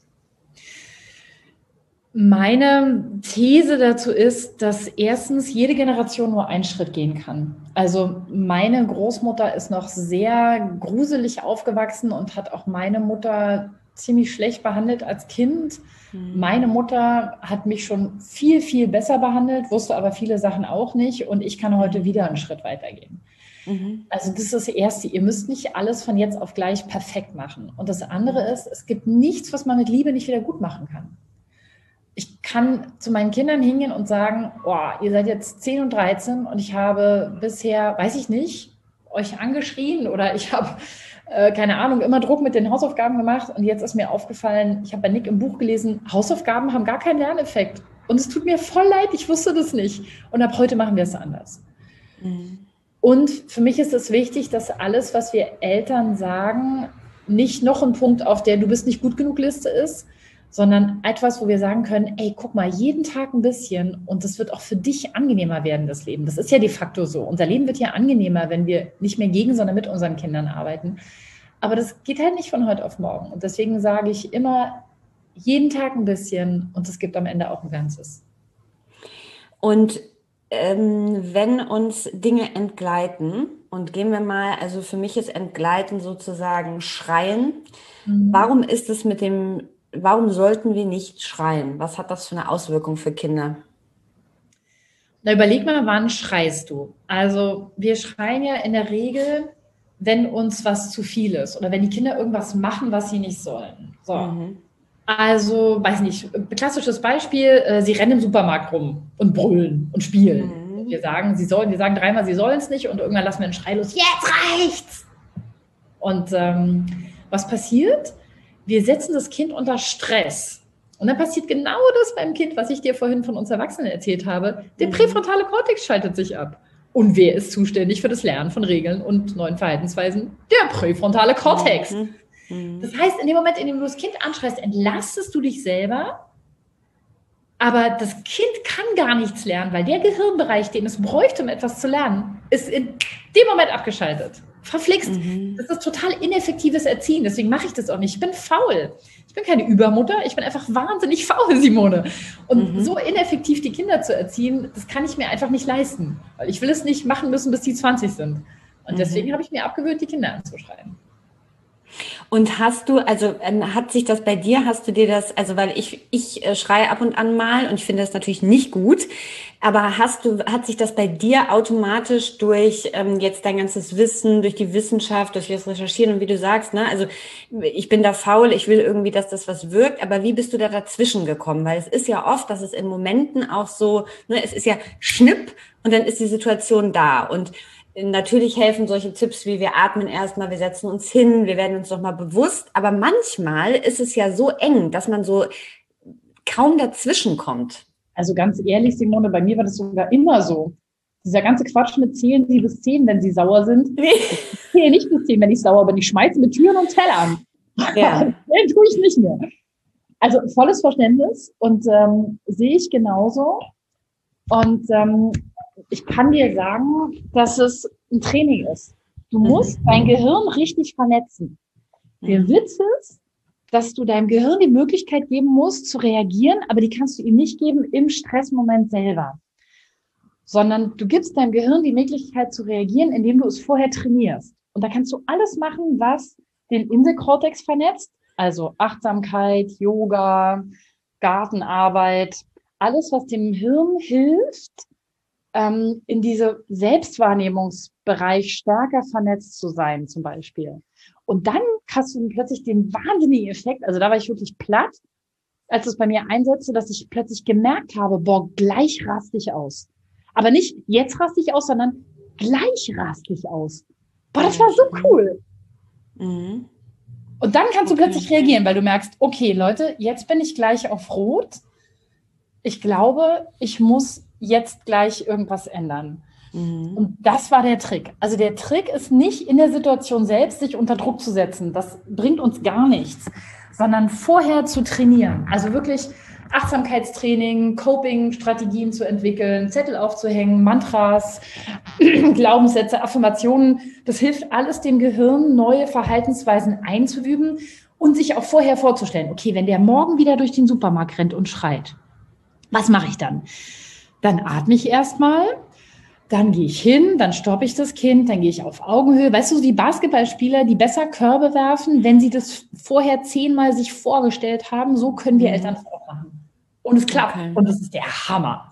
Meine These dazu ist, dass erstens jede Generation nur einen Schritt gehen kann. Also meine Großmutter ist noch sehr gruselig aufgewachsen und hat auch meine Mutter ziemlich schlecht behandelt als Kind. Mhm. Meine Mutter hat mich schon viel, viel besser behandelt, wusste aber viele Sachen auch nicht und ich kann heute wieder einen Schritt weitergehen. Mhm. Also das ist das Erste. Ihr müsst nicht alles von jetzt auf gleich perfekt machen. Und das andere ist, es gibt nichts, was man mit Liebe nicht wieder gut machen kann. Ich kann zu meinen Kindern hingehen und sagen, oh, ihr seid jetzt zehn und dreizehn und ich habe bisher, weiß ich nicht, euch angeschrien oder ich habe, äh, keine Ahnung, immer Druck mit den Hausaufgaben gemacht und jetzt ist mir aufgefallen, ich habe bei Nick im Buch gelesen, Hausaufgaben haben gar keinen Lerneffekt und es tut mir voll leid, ich wusste das nicht und ab heute machen wir es anders. Mhm. Und für mich ist es wichtig, dass alles, was wir Eltern sagen, nicht noch ein Punkt auf der Du bist nicht gut genug Liste ist, sondern etwas, wo wir sagen können, ey, guck mal, jeden Tag ein bisschen und das wird auch für dich angenehmer werden, das Leben. Das ist ja de facto so. Unser Leben wird ja angenehmer, wenn wir nicht mehr gegen, sondern mit unseren Kindern arbeiten. Aber das geht halt nicht von heute auf morgen. Und deswegen sage ich immer, jeden Tag ein bisschen und es gibt am Ende auch ein Ganzes. Und ähm, wenn uns Dinge entgleiten, und gehen wir mal, also für mich ist Entgleiten sozusagen Schreien. Mhm. Warum ist es mit dem Warum sollten wir nicht schreien? Was hat das für eine Auswirkung für Kinder? Na, überleg mal, wann schreist du? Also wir schreien ja in der Regel, wenn uns was zu viel ist oder wenn die Kinder irgendwas machen, was sie nicht sollen. So. Mhm. Also, weiß nicht, klassisches Beispiel, sie rennen im Supermarkt rum und brüllen und spielen. Mhm. Wir sagen, sie sollen, wir sagen dreimal, sie sollen es nicht und irgendwann lassen wir einen Schrei los, jetzt reicht's! Und ähm, was passiert? Wir setzen das Kind unter Stress. Und dann passiert genau das beim Kind, was ich dir vorhin von uns Erwachsenen erzählt habe. Der präfrontale Kortex schaltet sich ab. Und wer ist zuständig für das Lernen von Regeln und neuen Verhaltensweisen? Der präfrontale Kortex. Mhm. Mhm. Das heißt, in dem Moment, in dem du das Kind anschreist, entlastest du dich selber. Aber das Kind kann gar nichts lernen, weil der Gehirnbereich, den es bräuchte, um etwas zu lernen, ist in dem Moment abgeschaltet. Verflixt. Mhm. Das ist total ineffektives Erziehen. Deswegen mache ich das auch nicht. Ich bin faul. Ich bin keine Übermutter. Ich bin einfach wahnsinnig faul, Simone. Und mhm. so ineffektiv die Kinder zu erziehen, das kann ich mir einfach nicht leisten. Weil ich will es nicht machen müssen, bis die zwanzig sind. Und mhm. deswegen habe ich mir abgewöhnt, die Kinder anzuschreien. Und hast du, also ähm, hat sich das bei dir, hast du dir das, also weil ich, ich äh, schreie ab und an mal und ich finde das natürlich nicht gut, aber hast du, hat sich das bei dir automatisch durch ähm, jetzt dein ganzes Wissen, durch die Wissenschaft, durch das Recherchieren und wie du sagst, ne, also ich bin da faul, ich will irgendwie, dass das was wirkt, aber wie bist du da dazwischen gekommen? Weil es ist ja oft, dass es in Momenten auch so, ne, es ist ja Schnipp und dann ist die Situation da und natürlich helfen solche Tipps wie wir atmen erstmal, wir setzen uns hin, wir werden uns nochmal bewusst. Aber manchmal ist es ja so eng, dass man so kaum dazwischen kommt. Also ganz ehrlich, Simone, bei mir war das sogar immer so. Dieser ganze Quatsch mit zählen Sie bis zehn, wenn Sie sauer sind. Nee. Ich zähle nicht bis zehn, wenn ich sauer bin. Ich schmeiße mit Türen und Tellern. Ja. Den tue ich nicht mehr. Also volles Verständnis und ähm, sehe ich genauso. Und ähm, ich kann dir sagen, dass es ein Training ist. Du musst mhm. dein Gehirn richtig vernetzen. Mhm. Der Witz ist, dass du deinem Gehirn die Möglichkeit geben musst, zu reagieren, aber die kannst du ihm nicht geben im Stressmoment selber. Sondern du gibst deinem Gehirn die Möglichkeit zu reagieren, indem du es vorher trainierst. Und da kannst du alles machen, was den Inselkortex vernetzt, also Achtsamkeit, Yoga, Gartenarbeit, alles, was dem Hirn hilft, ähm, in diese Selbstwahrnehmungsbereich stärker vernetzt zu sein, zum Beispiel. Und dann hast du plötzlich den wahnsinnigen Effekt, also da war ich wirklich platt, als es bei mir einsetzte, dass ich plötzlich gemerkt habe, boah, gleich raste ich aus. Aber nicht jetzt raste ich aus, sondern gleich raste ich aus. Boah, das war so cool. Mhm. Und dann kannst du okay. plötzlich reagieren, weil du merkst, okay, Leute, jetzt bin ich gleich auf Rot. Ich glaube, ich muss jetzt gleich irgendwas ändern. Mhm. Und das war der Trick. Also der Trick ist nicht in der Situation selbst, sich unter Druck zu setzen. Das bringt uns gar nichts, sondern vorher zu trainieren. Also wirklich Achtsamkeitstraining, Coping-Strategien zu entwickeln, Zettel aufzuhängen, Mantras, Glaubenssätze, Affirmationen. Das hilft alles dem Gehirn, neue Verhaltensweisen einzuüben und sich auch vorher vorzustellen, okay, wenn der morgen wieder durch den Supermarkt rennt und schreit, was mache ich dann? Dann atme ich erstmal, dann gehe ich hin, dann stoppe ich das Kind, dann gehe ich auf Augenhöhe. Weißt du, die Basketballspieler, die besser Körbe werfen, wenn sie das vorher zehnmal sich vorgestellt haben, so können wir mhm. Eltern das auch machen. Und es klappt. Okay. Und das ist der Hammer.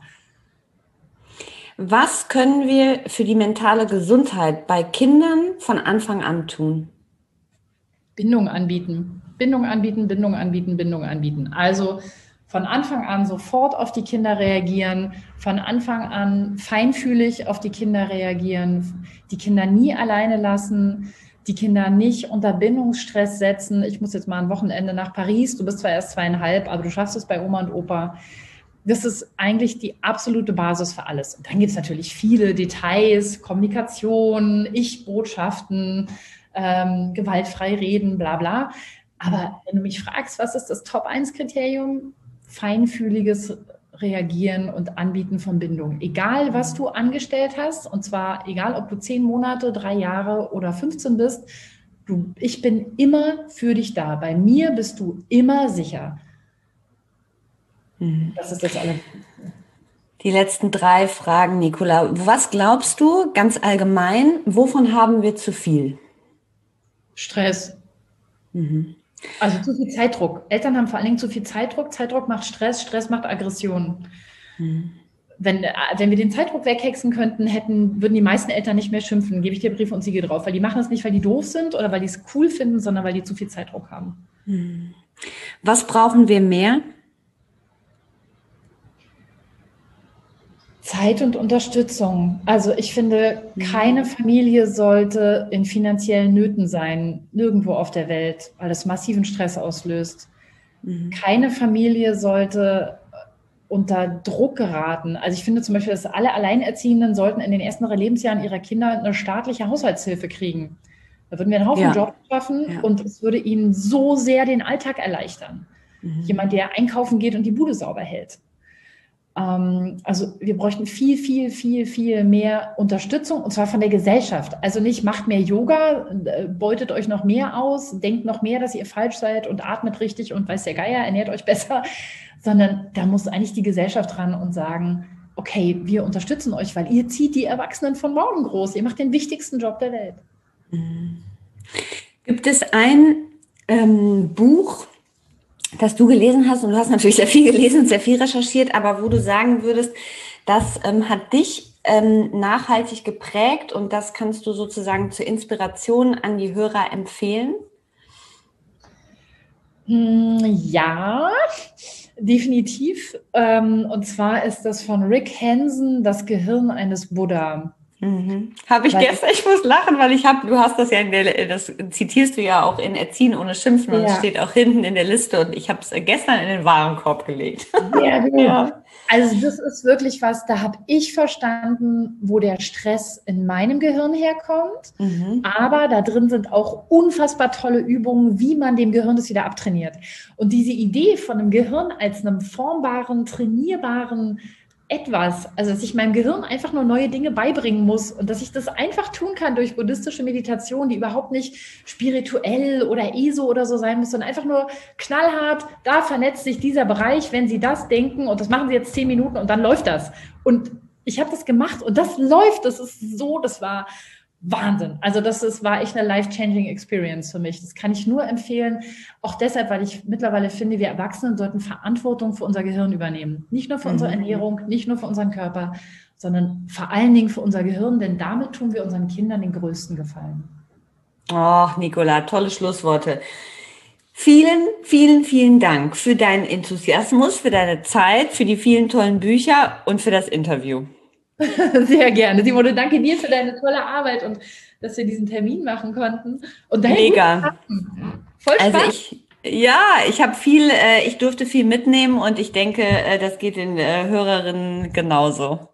Was können wir für die mentale Gesundheit bei Kindern von Anfang an tun? Bindung anbieten. Bindung anbieten, Bindung anbieten, Bindung anbieten. Also von Anfang an sofort auf die Kinder reagieren, von Anfang an feinfühlig auf die Kinder reagieren, die Kinder nie alleine lassen, die Kinder nicht unter Bindungsstress setzen. Ich muss jetzt mal ein Wochenende nach Paris, du bist zwar erst zweieinhalb, aber du schaffst es bei Oma und Opa. Das ist eigentlich die absolute Basis für alles. Und dann gibt es natürlich viele Details, Kommunikation, Ich-Botschaften, ähm, gewaltfrei reden, bla bla. Aber wenn du mich fragst, was ist das Top eins Kriterium? Feinfühliges Reagieren und Anbieten von Bindung. Egal, was du angestellt hast, und zwar egal, ob du zehn Monate, drei Jahre oder fünfzehn bist, du, ich bin immer für dich da. Bei mir bist du immer sicher. Mhm. Das ist das alles. Die letzten drei Fragen, Nicola. Was glaubst du, ganz allgemein, wovon haben wir zu viel? Stress. Mhm. Also zu viel Zeitdruck. Eltern haben vor allen Dingen zu viel Zeitdruck. Zeitdruck macht Stress, Stress macht Aggression. Hm. Wenn, wenn wir den Zeitdruck weghexen könnten, hätten, würden die meisten Eltern nicht mehr schimpfen. Gebe ich dir Brief und Siegel drauf. Weil die machen das nicht, weil die doof sind oder weil die es cool finden, sondern weil die zu viel Zeitdruck haben. Hm. Was brauchen wir mehr? Zeit und Unterstützung. Also ich finde, keine Familie sollte in finanziellen Nöten sein, nirgendwo auf der Welt, weil das massiven Stress auslöst. Mhm. Keine Familie sollte unter Druck geraten. Also ich finde zum Beispiel, dass alle Alleinerziehenden sollten in den ersten drei Lebensjahren ihrer Kinder eine staatliche Haushaltshilfe kriegen. Da würden wir einen Haufen ja. Jobs schaffen ja. und es würde ihnen so sehr den Alltag erleichtern. Mhm. Jemand, der einkaufen geht und die Bude sauber hält. Also wir bräuchten viel, viel, viel, viel mehr Unterstützung und zwar von der Gesellschaft. Also nicht macht mehr Yoga, beutet euch noch mehr aus, denkt noch mehr, dass ihr falsch seid und atmet richtig und weiß der Geier, ernährt euch besser, sondern da muss eigentlich die Gesellschaft ran und sagen, okay, wir unterstützen euch, weil ihr zieht die Erwachsenen von morgen groß. Ihr macht den wichtigsten Job der Welt. Gibt es ein ähm, Buch, das du gelesen hast, und du hast natürlich sehr viel gelesen und sehr viel recherchiert, aber wo du sagen würdest, das ähm, hat dich ähm, nachhaltig geprägt und das kannst du sozusagen zur Inspiration an die Hörer empfehlen? Ja, definitiv. Und zwar ist das von Rick Hanson, Das Gehirn eines Buddha. Mhm. Habe ich weil gestern, ich muss lachen, weil ich habe, du hast das ja in der, das zitierst du ja auch in Erziehen ohne Schimpfen und es ja. steht auch hinten in der Liste und ich habe es gestern in den Warenkorb gelegt. Ja, ja. Also das ist wirklich was, da habe ich verstanden, wo der Stress in meinem Gehirn herkommt, mhm. aber da drin sind auch unfassbar tolle Übungen, wie man dem Gehirn das wieder abtrainiert. Und diese Idee von einem Gehirn als einem formbaren, trainierbaren etwas, also dass ich meinem Gehirn einfach nur neue Dinge beibringen muss und dass ich das einfach tun kann durch buddhistische Meditation, die überhaupt nicht spirituell oder E S O oder so sein muss, sondern einfach nur knallhart, da vernetzt sich dieser Bereich, wenn Sie das denken und das machen Sie jetzt zehn Minuten und dann läuft das. Und ich habe das gemacht und das läuft, das ist so, das war Wahnsinn. Also das ist, war echt eine life-changing Experience für mich. Das kann ich nur empfehlen. Auch deshalb, weil ich mittlerweile finde, wir Erwachsenen sollten Verantwortung für unser Gehirn übernehmen. Nicht nur für unsere Ernährung, nicht nur für unseren Körper, sondern vor allen Dingen für unser Gehirn, denn damit tun wir unseren Kindern den größten Gefallen. Oh, Nicola, tolle Schlussworte. Vielen, vielen, vielen Dank für deinen Enthusiasmus, für deine Zeit, für die vielen tollen Bücher und für das Interview. Sehr gerne. Simone, danke dir für deine tolle Arbeit und dass wir diesen Termin machen konnten. Und Mega. Voll Spaß. Also ich, ja, ich habe viel, äh, ich durfte viel mitnehmen und ich denke, äh, das geht den äh, Hörerinnen genauso.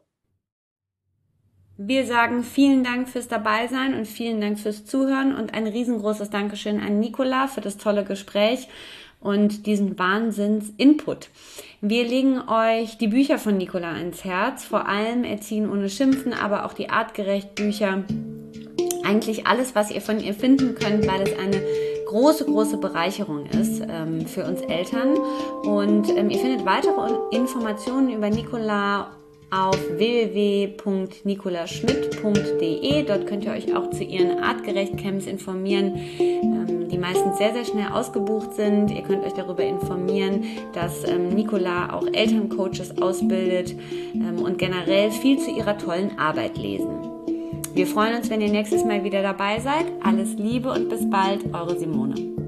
Wir sagen vielen Dank fürs Dabeisein und vielen Dank fürs Zuhören und ein riesengroßes Dankeschön an Nicola für das tolle Gespräch und diesen Wahnsinns-Input. Wir legen euch die Bücher von Nicola ans Herz, vor allem Erziehen ohne Schimpfen, aber auch die Artgerecht-Bücher. Eigentlich alles, was ihr von ihr finden könnt, weil es eine große, große Bereicherung ist ähm, für uns Eltern. Und ähm, ihr findet weitere Informationen über Nicola auf w w w punkt nicola schmidt punkt d e. Dort könnt ihr euch auch zu ihren Artgerecht-Camps informieren, ähm, die meistens sehr, sehr schnell ausgebucht sind. Ihr könnt euch darüber informieren, dass ähm, Nicola auch Elterncoaches ausbildet ähm, und generell viel zu ihrer tollen Arbeit lesen. Wir freuen uns, wenn ihr nächstes Mal wieder dabei seid. Alles Liebe und bis bald, eure Simone.